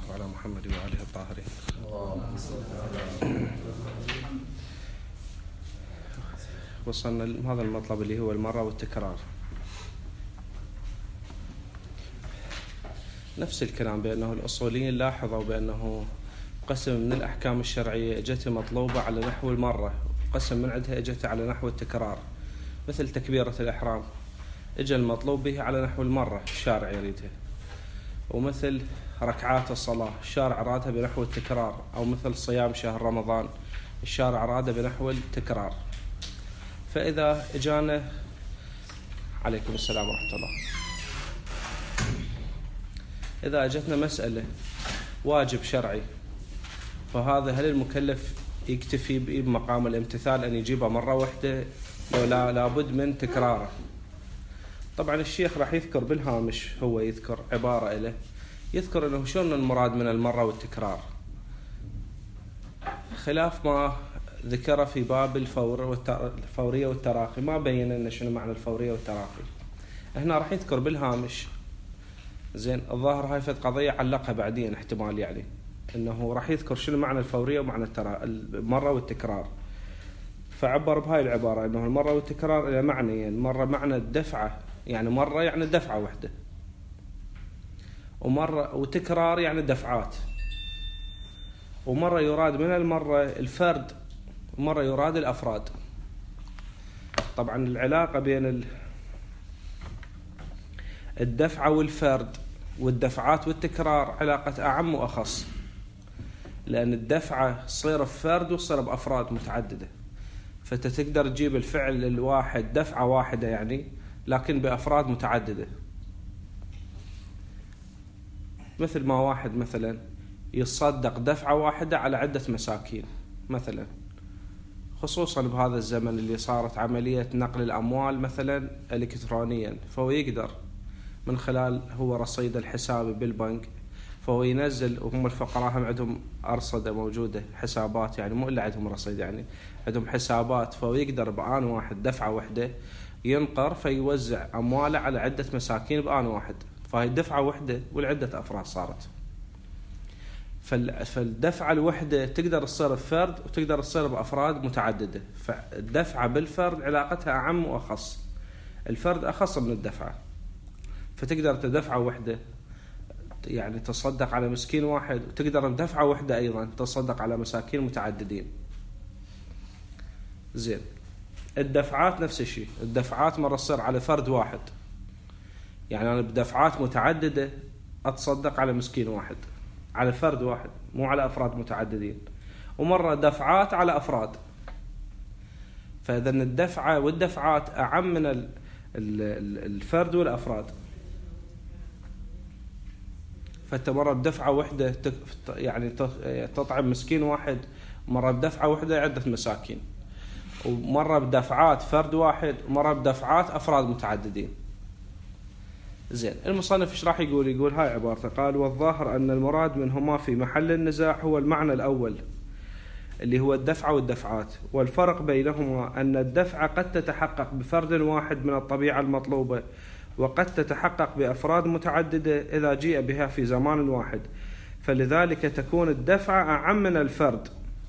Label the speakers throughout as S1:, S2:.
S1: الله على محمد وآله الطاهرين. وصلنا لهذا المطلب اللي هو المرة والتكرار. نفس الكلام بأنه الأصوليين لاحظوا بأنه قسم من الأحكام الشرعية اجت مطلوبة على نحو المرة، قسم من عندها اجت على نحو التكرار، مثل تكبيرة الإحرام اجى المطلوب به على نحو المرة الشارع يريدها، ومثل ركعات الصلاة الشارع أرادها بنحو التكرار، أو مثل صيام شهر رمضان الشارع أراده بنحو التكرار. فإذا اجانا عليكم السلام ورحمة الله، إذا اجتنا مسألة واجب شرعي، فهذا هل المكلف يكتفي بمقام الامتثال أن يجيبها مرة واحدة لو لابد من تكراره؟ طبعا الشيخ راح يذكر بالهامش، هو يذكر عبارة له يذكر أنه شلون المراد من المرة والتكرار، خلاف ما ذكر في باب الفورية والتراخي، ما بين لنا شنو معنى الفورية والتراخي. هنا راح يذكر بالهامش. زين، الظاهر هاي فد قضية علقها بعدين احتمال، يعني انه راح يذكر شنو معنى الفورية ومعنى المرة والتكرار، فعبر بهاي العبارة انه المرة والتكرار الى معنيين: مرة معنى الدفعة، يعني مرة يعني دفعة واحدة، ومرة وتكرار يعني دفعات، ومرة يراد من المرة الفرد ومرة يراد الأفراد. طبعا العلاقة بين الدفعة والفرد والدفعات والتكرار علاقة أعم وأخص، لأن الدفعة تصير بفرد وتصير بأفراد متعددة، فتقدر تجيب الفعل الواحد دفعة واحدة يعني، لكن بأفراد متعددة. مثل ما واحد مثلا يصدق دفعة واحدة على عدة مساكين مثلا، خصوصا بهذا الزمن اللي صارت عملية نقل الأموال مثلا إلكترونيا، فهو يقدر من خلال هو رصيد الحساب بالبنك، فهو ينزل، وهم الفقراء هم عندهم أرصدة موجودة، حسابات، يعني مو إلا عندهم رصيد، يعني عندهم حسابات، فهو يقدر بآن واحد دفعة واحدة ينقر فيوزع أمواله على عدة مساكين بآن واحد، فهي دفعة واحدة والعدة أفراد صارت. فالدفعة الوحدة تقدر تصير بفرد وتقدر تصير بأفراد متعددة، فالدفعة بالفرد علاقتها أعم وأخص، الفرد أخص من الدفعة، فتقدر تدفعة وحدة يعني تصدق على مسكين واحد، وتقدر بدفعة وحدة أيضا تصدق على مساكين متعددين. زين، الدفعات نفس الشيء، الدفعات مرة تصير على فرد واحد، يعني أنا بدفعات متعددة أتصدق على مسكين واحد، على فرد واحد مو على أفراد متعددين، ومرة دفعات على أفراد. فإذا الدفعة والدفعات أعم من الفرد والأفراد، فأنت مرة بدفعة واحدة يعني تطعم مسكين واحد، مرة بدفعة واحدة عدة مساكين، ومرة بدفعات فرد واحد، ومرة بدفعات أفراد متعددين. زين، المصنف ايش راح يقول؟ يقول هاي عبارته، قال: والظاهر أن المراد منهما في محل النزاع هو المعنى الأول اللي هو الدفعة والدفعات، والفرق بينهما أن الدفعة قد تتحقق بفرد واحد من الطبيعة المطلوبة، وقد تتحقق بأفراد متعددة إذا جيء بها في زمان واحد، فلذلك تكون الدفعة أعم من الفرد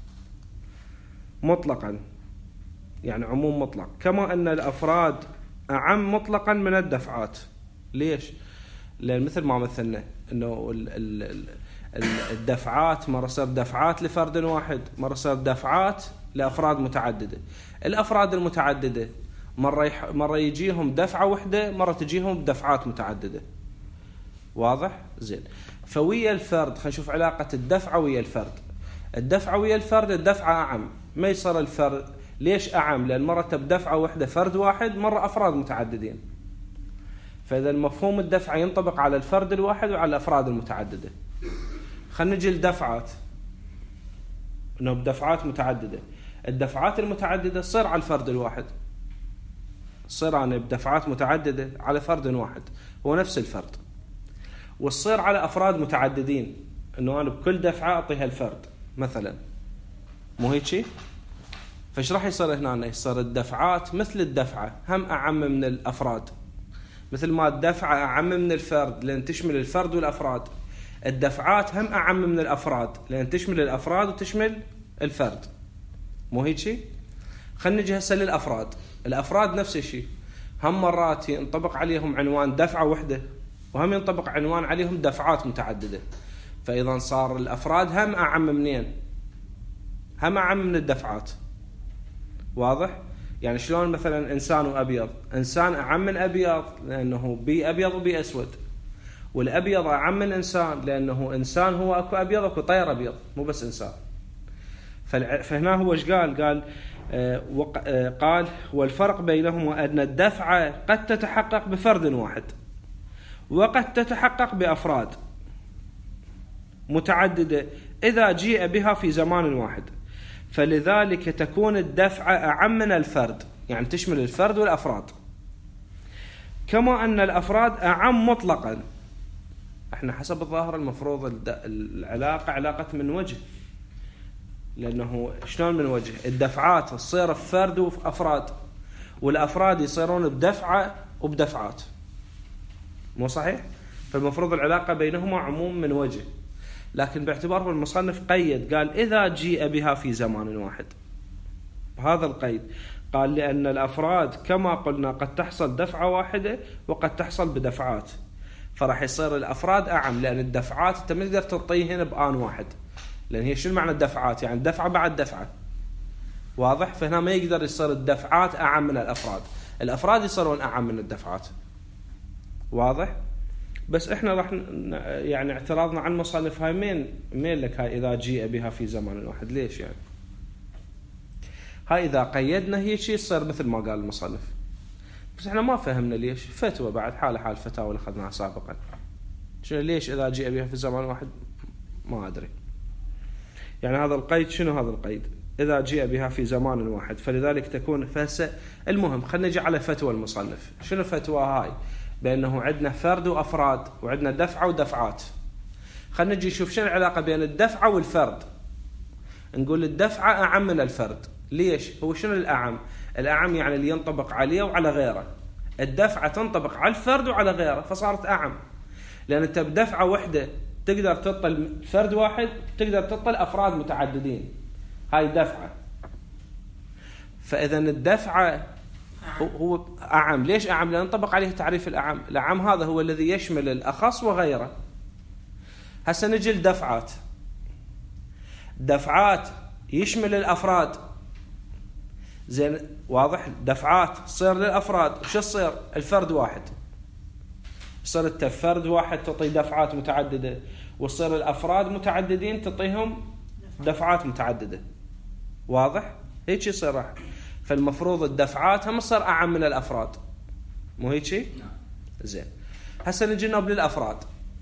S1: مطلقا، يعني عموم مطلق، كما أن الأفراد أعم مطلقا من الدفعات. ليش؟ لأن مثل ما مثلنا أنه الدفعات مرة صار دفعات لفرد واحد، مرة صار دفعات لأفراد متعددة. الأفراد المتعددة مرة يجيهم دفعة واحدة، مرة تجيهم بدفعات متعددة. واضح؟ زين، فويا الفرد خلينا نشوف علاقة الدفعة ويا الفرد. الدفعة ويا الفرد الدفعة أعم، ما يصير الفرد. ليش أعم؟ لأن مرة بدفعة واحدة فرد واحد، مرة أفراد متعددين، فإذا مفهوم الدفعة ينطبق على الفرد الواحد وعلى الأفراد المتعددة. خلينا نجي لدفعات، إنه بدفعات متعددة، الدفعات المتعددة تصير على الفرد الواحد، تصير أنا بدفعات متعددة على فرد واحد هو نفس الفرد، وتصير على أفراد متعددين، إنه أنا بكل دفعة أعطيها الفرد مثلا، مو هيك شيء؟ فإيش راح يصير هنا؟ يصير الدفعات مثل الدفعة هم أعم من الأفراد، مثل ما الدفعة أعم من الفرد لأن تشمل الفرد والأفراد، الدفعات هم أعم من الأفراد، لأن تشمل الأفراد وتشمل الفرد، مو هيك شيء؟ خلينا نجي هسه للأفراد. الأفراد نفس الشيء، هم مرات ينطبق عليهم عنوان دفعة وحدة، وهم ينطبق عنوان عليهم دفعات متعددة. فإذا صار الأفراد هم أعم منين؟ هم أعم من الدفعات. واضح؟ يعني شلون مثلا إنسان وأبيض، إنسان أعم من أبيض لأنه بي أبيض وبي أسود، والأبيض أعم من إنسان لأنه إنسان هو أكو أبيض أكو طير أبيض، مو بس إنسان. فهنا هو إيش قال قال والفرق بينهما أن الدفعة قد تتحقق بفرد واحد، وقد تتحقق بأفراد متعددة إذا جيء بها في زمان واحد، فلذلك تكون الدفعة أعم من الفرد، يعني تشمل الفرد والأفراد. كما أن الأفراد أعم مطلقا. احنا حسب الظاهر المفروض العلاقة علاقة من وجه، لأنه شلون من وجه؟ الدفعات تصير فرد وأفراد، والأفراد يصيرون بدفعة وبدفعات، مو صحيح؟ فالمفروض العلاقة بينهما عموم من وجه، لكن باعتباره المصنف قيد قال إذا جيء بها في زمان واحد، بهذا القيد قال لأن الأفراد كما قلنا قد تحصل دفعة واحدة وقد تحصل بدفعات، فراح يصير الأفراد أعم، لأن الدفعات أنت ما تقدر تعطيه هنا بآن واحد، لأن هي شو معنى الدفعات؟ يعني دفعة بعد دفعة. واضح؟ فهنا ما يقدر يصير الدفعات أعم من الأفراد، الأفراد يصيرون أعم من الدفعات. واضح؟ بس احنا راح يعني اعتراضنا عن المصنف هاي مين لك هاي إذا جيء بها في زمان واحد، ليش يعني؟ هاي إذا قيدنا هي شيء يصير مثل ما قال المصنف، بس احنا ما فهمنا ليش. فتوى بعد حال فتاوى اللي أخذناها سابقا، شنو ليش إذا جيء بها في زمان واحد؟ ما أدري. يعني هذا القيد شنو هذا القيد؟ إذا جيء بها في زمان واحد فلذلك تكون فهسه. المهم خلينا نجي على فتوى المصنف. شنو فتوى هاي؟ بأنه عندنا فرد وأفراد وعندنا دفعة ودفعات. خلينا نجي نشوف شنو العلاقة بين الدفعة والفرد. نقول الدفعة أعم من الفرد. ليش؟ هو شنو الأعم؟ الأعم يعني اللي ينطبق عليه وعلى غيره. الدفعة تنطبق على الفرد وعلى غيره فصارت أعم، لأن أنت بدفعة وحدة تقدر تطل فرد واحد، تقدر تطل أفراد متعددين، هاي دفعة. فإذا الدفعة هو أعم. ليش أعم؟ لأن ينطبق عليه تعريف الأعم. الأعم هذا هو الذي يشمل الأخص وغيره. هسه نجي الدفعات. دفعات يشمل الأفراد، زين واضح؟ دفعات تصير للأفراد، وش تصير؟ الفرد واحد. صار الفرد واحد تعطي دفعات متعددة، وصير الأفراد متعددين تعطيهم دفعات متعددة. واضح؟ هيك يصير راح. فالمفروض الدفعات هم تصير أعم من الأفراد، مو هيك شيء؟ زين. هسه نجي نبل الأفراد.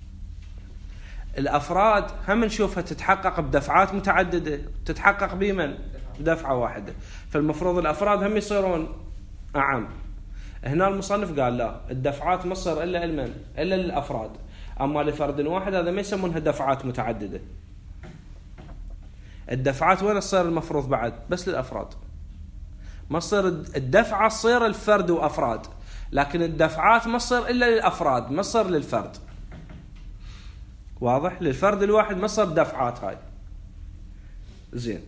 S1: الأفراد هم نشوفها تتحقق بدفعات متعددة، تتحقق بمن؟ بدفعة واحدة. فالمفروض الأفراد هم يصيرون أعم. هنا المصنف قال لا، الدفعات ما تصير إلا لمن؟ إلا للأفراد. أما لفرد واحد هذا ما يسمونها دفعات متعددة. الدفعات وين تصير المفروض بعد؟ بس للأفراد. ما تصير الدفعة تصير الفرد وأفراد، لكن الدفعات ما تصير إلا للأفراد، ما تصير للفرد. واضح؟ للفرد الواحد ما تصير دفعات هاي. زين.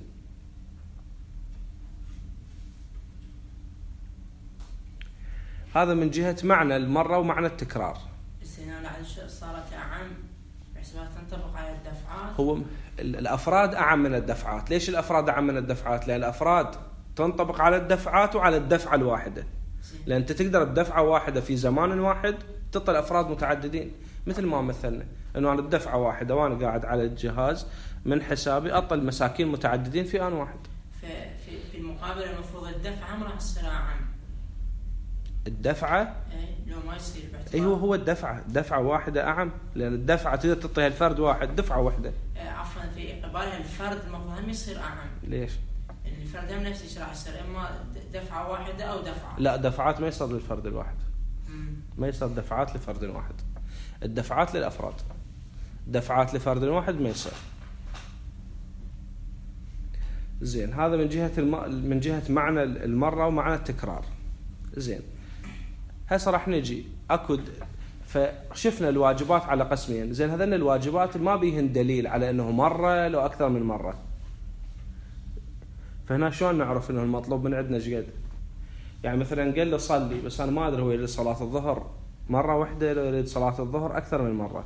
S1: هذا من جهة معنى المرة ومعنى التكرار.
S2: بس هنا صارت أعم بحسبها تنطبق على الدفعات.
S1: هو الأفراد أعم من الدفعات. ليش الأفراد أعم من الدفعات؟ لأن الأفراد تنطبق على الدفعات وعلى الدفعة الواحدة. لأن أنت تقدر بدفعة واحدة في زمان واحد تطل أفراد متعددين، مثل ما مثلنا أنه أنا بدفعة واحدة وأنا قاعد على الجهاز من حسابي أطل مساكين متعددين في آن واحد.
S2: في المقابل المفروض الدفعة ما راح تصير أعم.
S1: الدفعة
S2: لو ما يصير باعتبار
S1: هو الدفعة دفعة واحدة أعم، لأن الدفعة تقدر تعطيها الفرد واحد دفعة واحدة.
S2: عفوا في قبالها الفرد المفروض هم يصير أعم.
S1: ليش؟
S2: الفرد هم نفس الشيء راح يصير إما دفعة واحدة أو دفعة.
S1: لا، دفعات ما يصير للفرد الواحد. ما يصير دفعات لفرد واحد. الدفعات للأفراد. دفعات لفرد واحد ما يصير. زين. هذا من جهة معنى المرة ومعنى التكرار. زين. هسه راح نجي اكو فشفنا الواجبات على قسمين. زين هذين الواجبات ما بيهن دليل على انه مرة لو اكثر من مرة. فهنا شلون نعرف انه المطلوب من عندنا ايش قد؟ يعني مثلا قال له صلي، بس انا ما ادري هو يريد صلاة الظهر مرة واحدة لو يريد صلاة الظهر اكثر من مرة.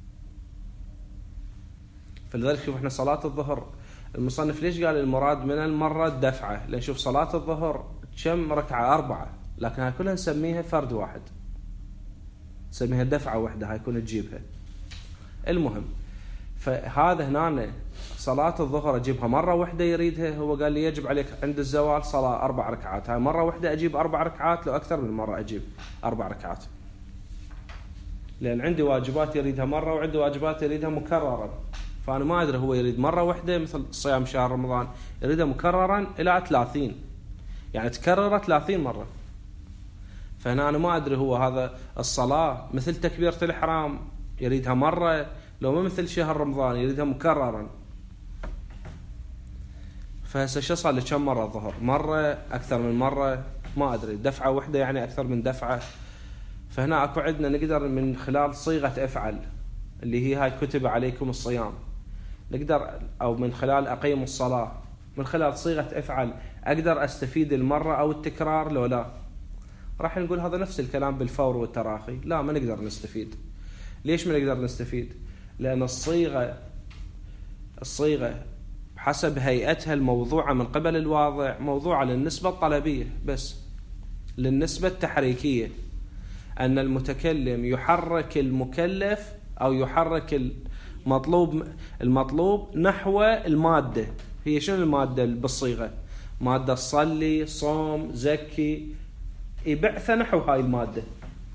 S1: فلذلك شوف احنا صلاة الظهر المصنف ليش قال المراد من المرة الدفعة؟ لان شوف صلاة الظهر كم ركعة؟ 4، لكن هاي كلها نسميها فرد واحد، نسميها دفعة واحدة، هاي يكون تجيبها. المهم فهذا هنا صلاة الظهر أجيبها مرة واحدة يريدها، هو قال لي يجب عليك عند الزوال صلاة 4 ركعات، هاي مرة واحدة أجيب 4 ركعات، لو أكثر من مرة أجيب 4 ركعات، لأن عندي واجبات يريدها مرة وعندي واجبات يريدها مكررا. فأنا ما أدري هو يريد مرة واحدة مثل صيام شهر رمضان، يريدها مكررا إلى 30، يعني تكرر 30 مرة. فهنا أنا ما أدري هو هذا الصلاة مثل تكبيرة الإحرام يريدها مرة، لو ما مثل شهر رمضان يريدها مكررا. فهسه شو صار لي كم مرة الظهر؟ مرة، أكثر من مرة، ما أدري، دفعة واحدة يعني أكثر من دفعة. فهنا أكو عندنا نقدر من خلال صيغة أفعل اللي هي هاي كتب عليكم الصيام، نقدر أو من خلال أقيم الصلاة، من خلال صيغة أفعل أقدر أستفيد المرة أو التكرار لو لا؟ راح نقول هذا نفس الكلام بالفور والتراخي، لا ما نقدر نستفيد. ليش ما نقدر نستفيد؟ لأن الصيغة بحسب هيئتها الموضوعة من قبل الواضع موضوعة للنسبة الطلبية بس، للنسبة التحريكية، أن المتكلم يحرك المكلف أو يحرك المطلوب نحو المادة. هي شنو المادة بالصيغة؟ مادة صلي، صوم، زكي، يبعث نحو هاي المادة.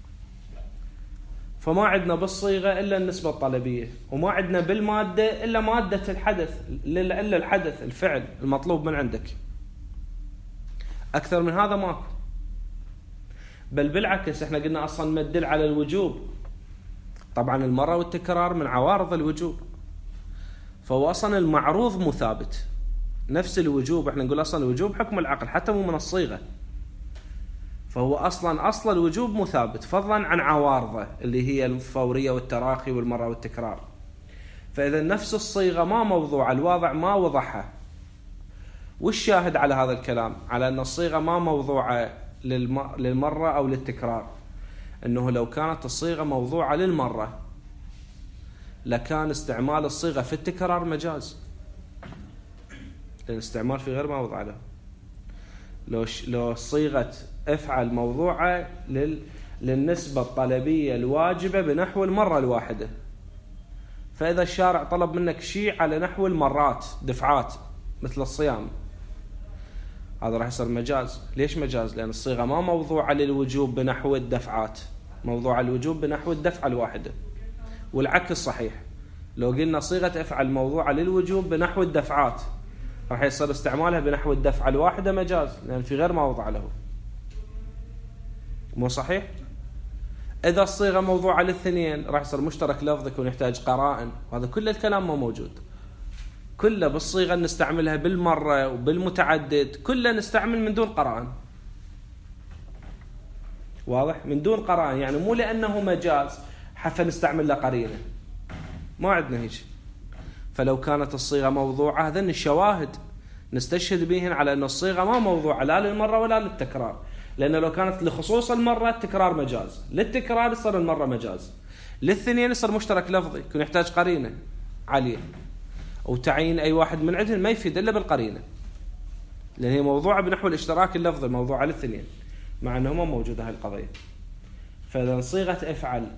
S1: فما عندنا بالصيغة إلا النسبة الطلبية، وما عندنا بالمادة إلا مادة الحدث، إلا الحدث الفعل المطلوب من عندك. أكثر من هذا ماكو. بل بالعكس احنا قلنا أصلا ما تدل على الوجوب. طبعا المرة والتكرار من عوارض الوجوب، فهو أصلا المعروض مثابت. نفس الوجوب احنا نقول أصلا الوجوب حكم العقل حتى مو من الصيغة، فهو أصل الوجوب مثابت فضلا عن عوارضه اللي هي الفورية والتراخي والمرة والتكرار. فإذا نفس الصيغة ما موضوع، الواضع ما وضحها. والشاهد على هذا الكلام على أن الصيغة ما موضوعة للمرة أو للتكرار، أنه لو كانت الصيغة موضوعة للمرة لكان استعمال الصيغة في التكرار مجاز، لأن الاستعمال في غير ما وضع له. لو صيغة افعل موضوعة للنسبة الطلبية الواجبة بنحو المرة الواحدة، فإذا الشارع طلب منك شيء على نحو المرات دفعات مثل الصيام، هذا راح يصير مجاز. ليش مجاز؟ لأن الصيغة ما موضوعة للوجوب بنحو الدفعات، موضوعة الوجوب بنحو الدفعة الواحدة. والعكس صحيح، لو قلنا صيغة افعل موضوعة للوجوب بنحو الدفعات راح يصير استعمالها بنحو الدفعة الواحدة مجاز، لأن في غير ما وضع له. مو صحيح؟ إذا الصيغة موضوعة للاثنين راح يصير مشترك لفظ يكون يحتاج قرائن، وهذا كل الكلام ما موجود. كله بالصيغة نستعملها بالمرة وبالمتعدد، كله نستعمل من دون قرائن. واضح؟ من دون قرائن، يعني مو لأنه مجاز حتى نستعمل له قرينة، ما عندنا هيك. فلو كانت الصيغة موضوعة هذين الشواهد نستشهد بهن على أن الصيغة ما موضوعة لا للمرة ولا للتكرار، لأن لو كانت لخصوص المرة التكرار مجاز، للتكرار يصير المرة مجاز، للاثنين يصير مشترك لفظي يكون يحتاج قرينة عالية، وتعيين أي واحد من عندهم ما يفيد إلا بالقرينة، لأن هي موضوعة بنحو الاشتراك اللفظي، موضوعة للاثنين، مع أنه ما موجودة هاي القضية. فإذا صيغة افعل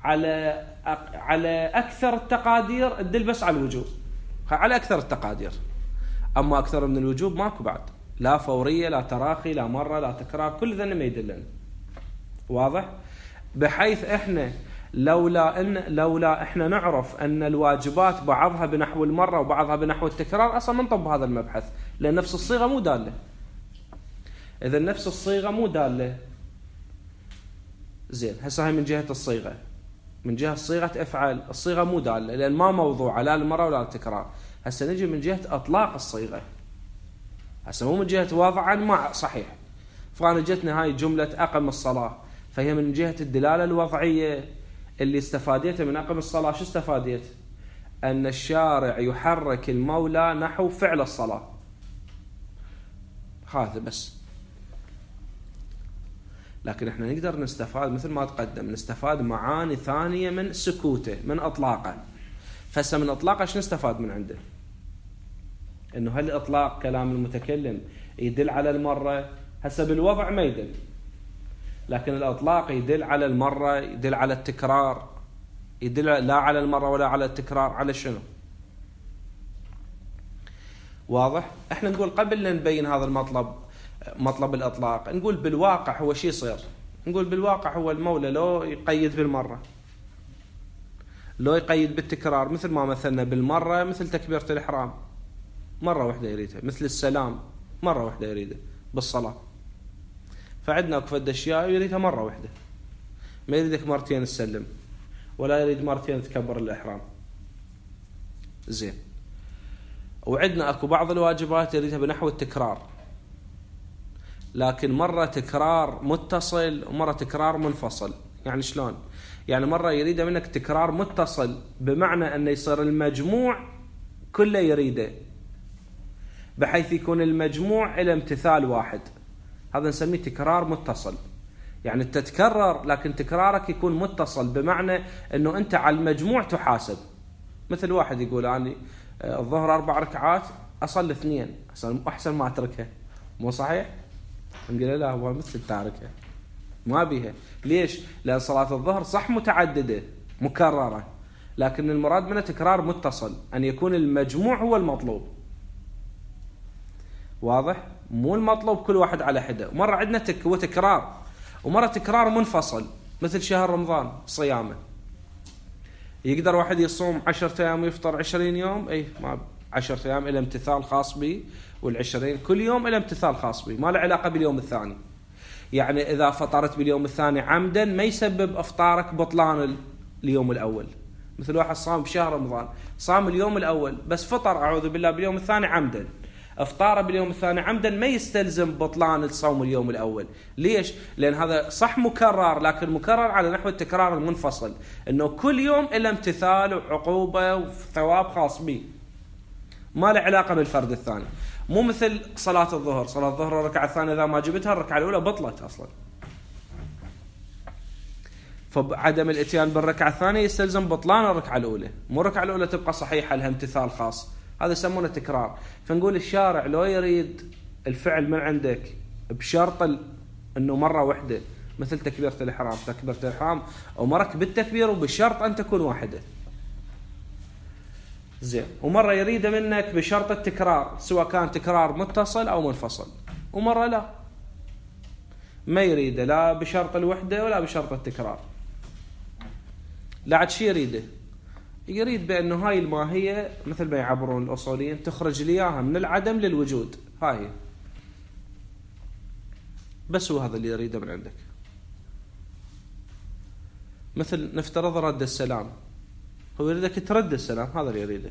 S1: على أكثر التقادير تدل بس على الوجوب، على أكثر التقادير. أما أكثر من الوجوب ماكو بعد، لا فورية لا تراخي لا مرة لا تكرار، كل ذا ما يدلنا. واضح؟ بحيث إحنا لولا إحنا نعرف أن الواجبات بعضها بنحو المرة وبعضها بنحو التكرار أصلا ما نطبق هذا المبحث، لأن نفس الصيغة مو دالة. إذا نفس الصيغة مو دالة، زين هسه هاي من جهة الصيغة، من جهة صيغة افعل الصيغة مو دالة لأن ما موضوعة لا المرة ولا التكرار. هسه نجي من جهة اطلاق الصيغة، هسه مو من جهة وضعا مع صحيح. فأنا جتنا هاي جملة أقم الصلاة، فهي من جهة الدلالة الوضعية اللي استفاديته من أقم الصلاة شو استفاديت؟ أن الشارع يحرك المولى نحو فعل الصلاة، هذا بس. لكن احنا نقدر نستفاد مثل ما تقدم، نستفاد معاني ثانية من سكوته، من إطلاقه. فهسه من إطلاقه شو نستفاد من عنده؟ إنه هل إطلاق كلام المتكلم يدل على المرة؟ هسه بالوضع ما يدل، لكن الإطلاق يدل على المرة، يدل على التكرار، يدل لا على المرة ولا على التكرار. على شنو؟ واضح؟ احنا نقول قبل لا نبين هذا المطلب، مطلب الإطلاق، نقول بالواقع هو شي يصير. نقول بالواقع هو المولى لو يقيد بالمرة، لو يقيد بالتكرار، مثل ما مثلنا بالمرة، مثل تكبيرة الإحرام مرة واحدة يريدها، مثل السلام مرة واحدة يريده بالصلاة. فعندنا أكفد أشياء يريدها مرة واحدة، ما يريدك مرتين تسلم، ولا يريد مرتين تكبر الإحرام. زين. وعندنا أكو بعض الواجبات يريدها بنحو التكرار، لكن مرة تكرار متصل ومرة تكرار منفصل. يعني شلون؟ يعني مرة يريده منك تكرار متصل، بمعنى أنه يصير المجموع كله يريده، بحيث يكون المجموع إلى امتثال واحد، هذا نسميه تكرار متصل. يعني تتكرر لكن تكرارك يكون متصل، بمعنى أنه أنت على المجموع تحاسب. مثل واحد يقول أنا الظهر 4 ركعات أصلي 2، أحسن ما أتركها، مو صحيح؟ نقول لا، هو مثل تاركها ما بيها. ليش؟ لأن صلاة الظهر صح متعددة مكررة، لكن المراد منه تكرار متصل، أن يكون المجموع هو المطلوب. واضح؟ مو المطلوب كل واحد على حده. مرة عندنا هو تكرار، ومرة تكرار منفصل، مثل شهر رمضان صيامه. يقدر واحد يصوم 10 أيام ويفطر 20 يوم؟ أي ما 10 أيام إلى امتثال خاص به، وال20 كل يوم إلى امتثال خاص به، ما له علاقة باليوم الثاني. يعني إذا فطرت باليوم الثاني عمدا ما يسبب أفطارك بطلان اليوم الأول. مثل واحد صام بشهر رمضان، صام اليوم الأول بس فطر أعوذ بالله باليوم الثاني عمدا، افطاره باليوم الثاني عمدا ما يستلزم بطلان الصوم اليوم الأول. ليش؟ لأن هذا صح مكرر، لكن مكرر على نحو التكرار المنفصل، أنه كل يوم إلا امتثال وعقوبة وثواب خاص به، ما له علاقة بالفرد الثاني. مو مثل صلاة الظهر، صلاة الظهر الركعة الثانية إذا ما جبتها الركعة الأولى بطلت أصلا، فعدم الاتيان بالركعة الثانية يستلزم بطلان الركعة الأولى، مو الركعة الأولى تبقى صحيحة لها امتثال خاص، هذا يسمونه تكرار. فنقول الشارع لو يريد الفعل من عندك بشرط أنه مرة واحدة، مثل تكبيرة الإحرام، تكبيرة الإحرام أمرك بالتكبير وبالشرط أن تكون واحدة. زين. ومرة يريد منك بشرط التكرار، سواء كان تكرار متصل أو منفصل، ومرة لا، ما يريد لا بشرط الوحدة ولا بشرط التكرار. لا عاد شي يريده؟ يريد بأنه هاي الماهية مثل ما يعبرون الأصوليين تخرج لياها من العدم للوجود، هاي بس هو هذا اللي يريده من عندك. مثل نفترض رد السلام، هو يريدك ترد السلام، هذا اللي يريده.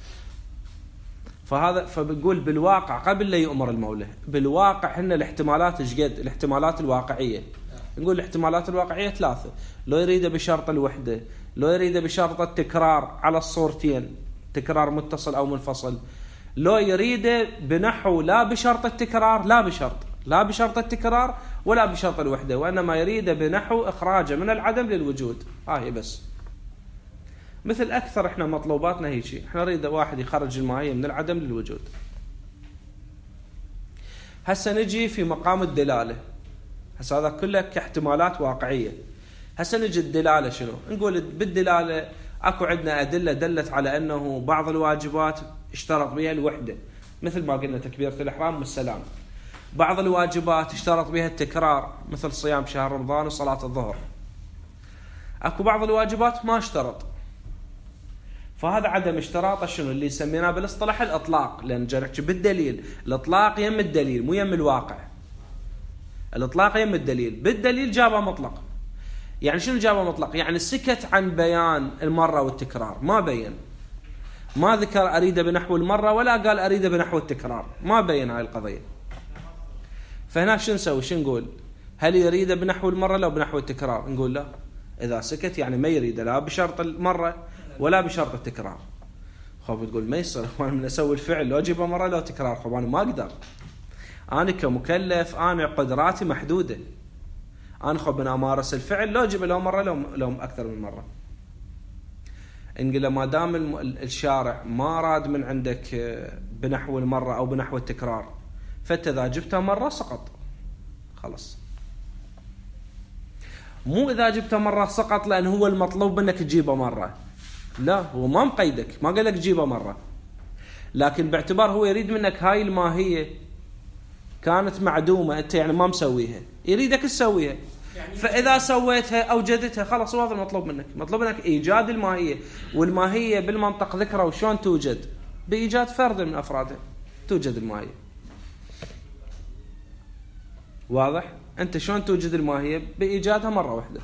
S1: فبنقول بالواقع قبل لا يؤمر المولى، بالواقع حنا الاحتمالات ايش قد؟ الاحتمالات الواقعية، نقول الاحتمالات الواقعية 3، لو يريده بشرط الوحدة، لو يريده بشرط التكرار على الصورتين، تكرار متصل أو منفصل، لو يريده بنحو لا بشرط التكرار، لا بشرط التكرار ولا بشرط الوحدة، وإنما يريده بنحو إخراجه من العدم للوجود. هي بس. مثل أكثر إحنا مطلوباتنا هي شيء، إحنا نريد واحد يخرج الماهية من العدم للوجود. هسه نجي في مقام الدلالة، هسه هذا كله كاحتمالات واقعية. هسه نجي الدلالة شنو؟ نقول بالدلالة أكو عندنا أدلة دلت على أنه بعض الواجبات اشترط بها الوحدة، مثل ما قلنا تكبيرة الإحرام والسلام. بعض الواجبات اشترط بها التكرار، مثل صيام شهر رمضان وصلاة الظهر. أكو بعض الواجبات ما اشترط، فهذا عدم اشتراطه شنو؟ اللي سميناه بالاصطلاح الإطلاق، لأن جرحت بالدليل. الإطلاق يم الدليل مو يم الواقع، الإطلاق يم الدليل، بالدليل جابه مطلق. يعني شنو جابه مطلق؟ يعني سكت عن بيان المرة والتكرار، ما بين، ما ذكر أريد بنحو المرة ولا قال أريد بنحو التكرار، ما بين هاي القضية. فهنا شو نسوي؟ شو نقول؟ هل يريد بنحو المرة لو بنحو التكرار؟ نقول لا، إذا سكت يعني ما يريد لا بشرط المرة ولا بشرط التكرار. خب تقول ما يصير، أنا من أسوي الفعل لو أجيبه مرة لو تكرار، خب أنا ما أقدر، أنا كمكلف أنا قدراتي محدودة، أنا خب من أمارس الفعل لو أجيبه لو مرة لو أكثر من مرة. نقول ما دام الشارع ما راد من عندك بنحو المرة أو بنحو التكرار، فأنت إذا جبتها مرة سقط خلص. مو إذا جبتها مرة سقط لأن هو المطلوب منك تجيبه مرة، لا، هو ما مقيدك، ما قال لك جيبه مرة، لكن باعتبار هو يريد منك هاي الماهية كانت معدومة أنت يعني ما مسويها، يريدك تسويها، فإذا سويتها أوجدتها خلاص. هذا المطلوب منك، مطلوب منك إيجاد الماهية. والماهية بالمنطق ذكروا شلون توجد؟ بإيجاد فرد من أفرادها توجد الماهية. واضح؟ أنت شلون توجد الماهية؟ بإيجادها مرة واحدة.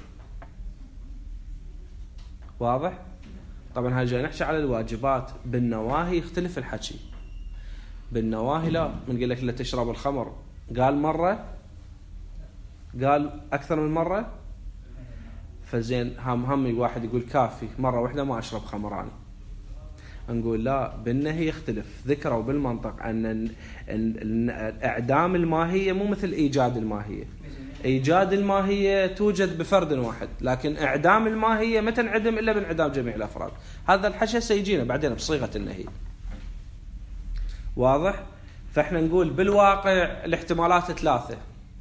S1: واضح؟ طبعا هاي جاي نحكي على الواجبات. بالنواهي يختلف الحكي. بالنواهي لا، بنقول لك لا تشرب الخمر، قال مرة، قال أكثر من مرة، فزين هم واحد يقول كافي مرة واحدة ما أشرب خمراني. نقول لا، بالنهي يختلف. ذكروا بالمنطق أن إعدام الماهية مو مثل إيجاد الماهية. إيجاد الماهية توجد بفرد واحد، لكن إعدام الماهية ما تنعدم إلا بانعدام جميع الأفراد. هذا الحشي سيجينا بعدين بصيغة النهي. واضح؟ فإحنا نقول بالواقع الاحتمالات ثلاثة.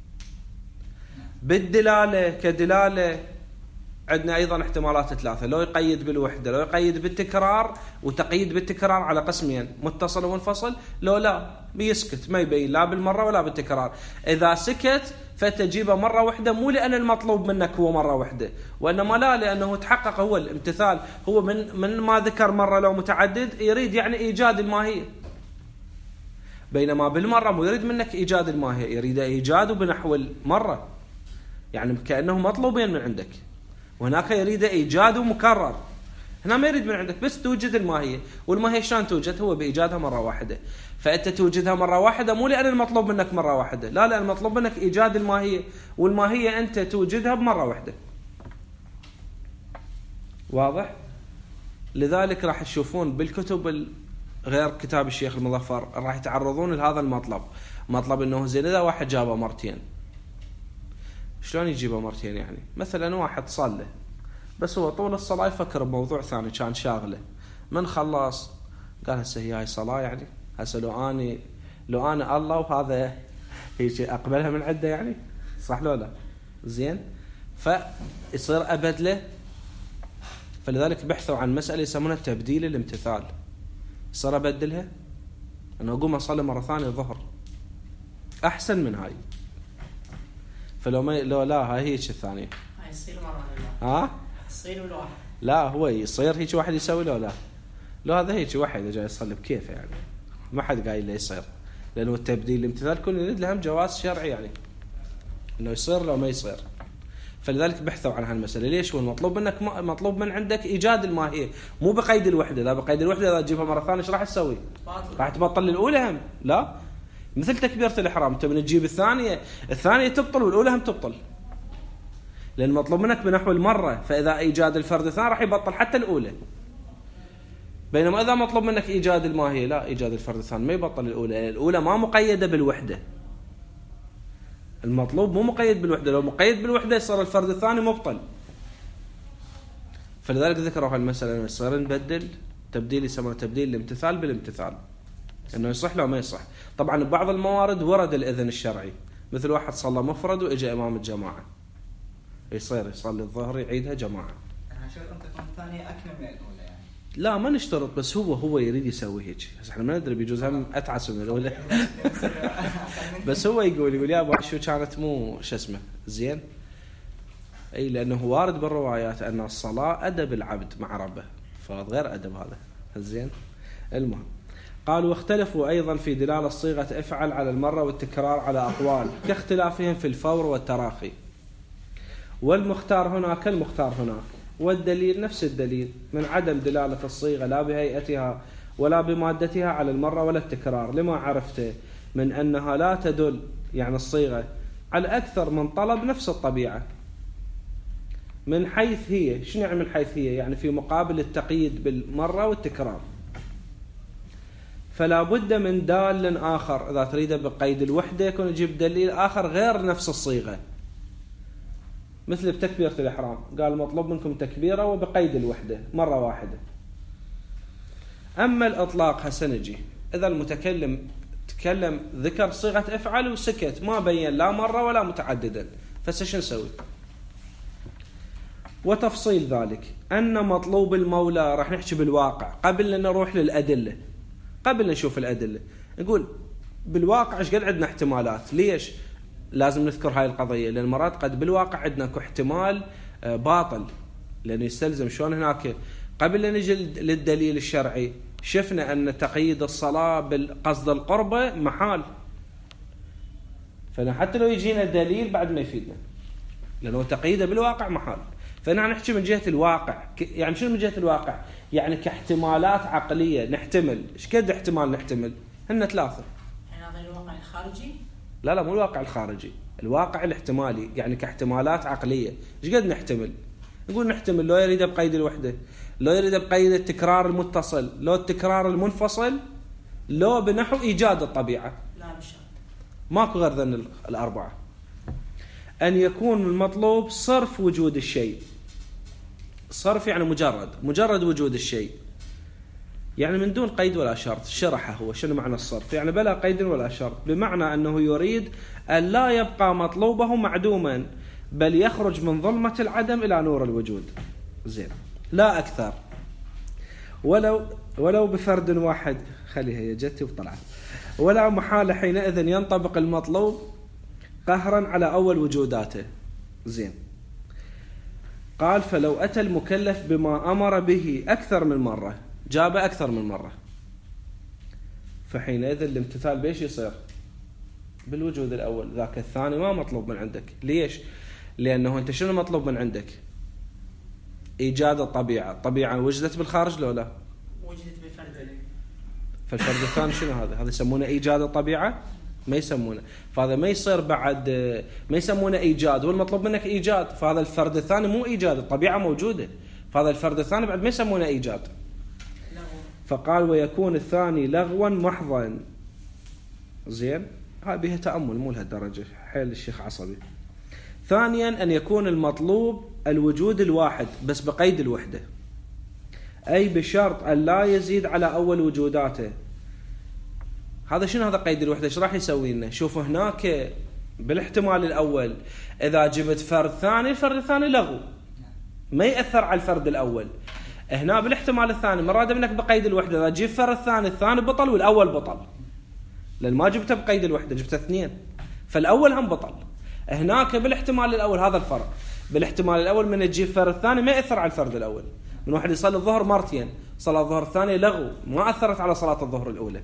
S1: بالدلالة كدلالة عندنا أيضا احتمالات ثلاثة، لو يقيد بالوحدة، لو يقيد بالتكرار، وتقييد بالتكرار على قسمين متصل ومنفصل، لو لا بيسكت ما يبين لا بالمرة ولا بالتكرار. إذا سكت فتجيبه مرة واحدة، مو لأن المطلوب منك هو مرة واحدة، وإنما لا لأنه تحقق هو الامتثال، هو من ما ذكر مرة لو متعدد يريد يعني إيجاد الماهية، بينما بالمرة مو يريد منك إيجاد الماهية، يريد إيجاده بنحو المرة، يعني كأنه مطلوبين من عندك، وهناك يريد إيجاده مكرر. هنا ما يريد من عندك بس توجد الماهية. والماهية شلون توجد؟ هو بإيجادها مرة واحدة. فأنت توجدها مرة واحدة مو لأن المطلوب منك مرة واحدة، لا، لأن المطلوب منك إيجاد الماهية، والماهية أنت توجدها بمرة واحدة. واضح؟ لذلك راح تشوفون بالكتب غير كتاب الشيخ المظفر راح يتعرضون لهذا المطلب، مطلب إنه زين إذا واحد جابه مرتين، شلون يجيبه مرتين؟ يعني مثلا واحد صلى بس هو طول الصلاة يفكر بموضوع ثاني كان شاغله، من خلص قال هسه هي هاي صلاة، يعني هسه لو أنا الله وهذا هيك أقبلها من عنده، يعني صح لو لا؟ زين، فيصير أبد له. فلذلك بحثوا عن مسألة يسمونها تبديل الامتثال، صار أبدلها أنا أقوم أصلي مرة ثانية الظهر أحسن من هاي، فلو لو لا هاي هيك الثانية
S2: هاي يصير مرة يصير ولا واحد؟
S1: لا، هو يصير هيك واحد يسوي لو هذا هيك واحد جاي يصلي بكيفه، يعني ما حد قايل له يصير، لأنه التبديل الامتثال كل يريد له جواز شرعي، يعني إنه يصير لو ما يصير. فلذلك بحثوا عن هالمسألة. ليش؟ هو المطلوب منك مطلوب من عندك إيجاد الماهية، مو بقيد الوحدة. لا بقيد الوحدة إذا تجيبها مرة ثانية إيش راح تسوي؟ راح تبطل الأولى هم؟ لا، مثل تكبيرة الإحرام، أنت من تجيب الثانية تبطل والأولى هم تبطل، لأن المطلوب منك بنحو المرة، فإذا إيجاد الفرد الثاني راح يبطل حتى الأولى. بينما إذا مطلوب منك إيجاد الماهية، لا، إيجاد الفرد الثاني ما يبطل الأولى. الأولى ما مقيدة بالوحدة، المطلوب مو مقيد بالوحدة، لو مقيد بالوحدة يصير الفرد الثاني مبطل. فلذلك ذكروا هالمسألة، يصير نبدل تبديل يسمونه تبديل الامتثال بالامتثال، إنه يصح له ما يصح. طبعا ببعض الموارد ورد الإذن الشرعي، مثل واحد صلى مفرد وإجا إمام الجماعة، يصير يصلي الظهر يعيدها جماعة.
S3: أنا شرط أن تكون الثانية أكمل من الأولى يعني.
S1: لا ما نشترط، بس هو يريد يسوي هيك، بس احنا ما ندري بيجوز هم أتعس من الأولى بس هو يقول يا أبو شو كانت مو شو اسمه زين. أي لأنه وارد بالروايات أن الصلاة أدب العبد مع ربه، فغير أدب هذا زين. المهم قالوا واختلفوا أيضا في دلالة صيغة افعل على المرة والتكرار على أقوال، كاختلافهم في الفور والتراخي. والمختار هنا كالمختار هناك، والدليل نفس الدليل من عدم دلالة الصيغة لا بهيئتها ولا بمادتها على المرة ولا التكرار، لما عرفته من أنها لا تدل يعني الصيغة على أكثر من طلب نفس الطبيعة من حيث هي. شنو يعني من حيث هي؟ يعني في مقابل التقييد بالمرة والتكرار. فلا بد من دال آخر إذا تريده بقيد الوحدة يكون يجيب دليل آخر غير نفس الصيغة، مثل بتكبيرة الإحرام قال مطلوب منكم تكبيرة وبقيد الوحدة مرة واحدة. أما الإطلاق هسنجي إذا المتكلم تكلم ذكر صيغة افعل وسكت ما بين لا مرة ولا متعددا، فسش نسوي؟ وتفصيل ذلك أن مطلوب المولى راح نحكي بالواقع قبل أن نروح للأدلة، قبل نشوف الأدلة نقول بالواقع ايش قد عندنا احتمالات. ليش لازم نذكر هاي القضية؟ لأن مرات قد بالواقع عندنا احتمال باطل، لأنه يستلزم شلون هناك قبل أن نجي للدليل الشرعي شفنا أن تقييد الصلاة بالقصد القربة محال، فحتى لو يجينا دليل بعد ما يفيدنا لأنه تقييده بالواقع محال. فنحن نحكي من جهة الواقع. يعني شنو من جهة الواقع؟ يعني كاحتمالات عقلية نحتمل. ايش قد احتمال نحتمل؟ هن 3.
S2: يعني هذا الواقع الخارجي؟
S1: لا مو الواقع الخارجي، الواقع الاحتمالي. يعني كاحتمالات عقلية ايش قد نحتمل؟ نقول نحتمل لو يريد بقيد الوحدة، لو يريد بقيد التكرار المتصل، لو التكرار المنفصل، لو بنحو إيجاد الطبيعة.
S2: لا بشرط،
S1: ماكو غير ذن 4. أن يكون المطلوب صرف وجود الشيء. صرف يعني مجرد وجود الشيء، يعني من دون قيد ولا شرط. شرحه هو شنو معنى الصرف، يعني بلا قيد ولا شرط، بمعنى أنه يريد أن لا يبقى مطلوبه معدوما بل يخرج من ظلمة العدم إلى نور الوجود. زين، لا أكثر. ولو بفرد واحد، خليها هي جتي وطلعت. ولا محالة حينئذ ينطبق المطلوب قهرا على أول وجوداته. زين، قال فلو أتى المكلف بما أمر به أكثر من مرة، جاب أكثر من مرة، فحينئذ الامتثال بيش يصير؟ بالوجود الأول. ذاك الثاني ما مطلوب من عندك. ليش؟ لأنه أنت شنو مطلوب من عندك؟ إيجاد الطبيعة. الطبيعة وجدت بالخارج لو لا؟
S2: وجدت بفرد.
S1: فالفرد الثاني شنو هذا يسمونه إيجاد الطبيعة؟ ما يسمونه. فهذا ما يصير بعد، ما يسمونه إيجاد، والمطلوب منك إيجاد. فهذا الفرد الثاني مو إيجاد، الطبيعة موجودة، فهذا الفرد الثاني بعد ما يسمونه إيجاد. فقال ويكون الثاني لغوا محضا. زين، هاي بها تأمل مو لهالدرجة، حيل الشيخ عصبي. ثانيا أن يكون المطلوب الوجود الواحد بس بقيد الوحدة، أي بشرط أن لا يزيد على أول وجوداته. هذا شنو هذا قيد الوحدة؟ ايش راح يسوي لنا؟ شوفوا هناك بالاحتمال الأول إذا جبت فرد ثاني، الفرد الثاني لغو ما يأثر على الفرد الأول. هنا بالاحتمال الثاني مراد منك بقيد الوحدة، إذا جيب فرد الثاني بطل والأول بطل، لأن ما جبته بقيد الوحدة، جبته 2، فالأول هم بطل. هناك بالاحتمال الأول هذا الفرق. بالاحتمال الأول من تجيب فرد ثاني ما يأثر على الفرد الأول. من واحد يصلي الظهر مرتين، صلاة الظهر الثانية لغو ما أثرت على صلاة الظهر الأولى.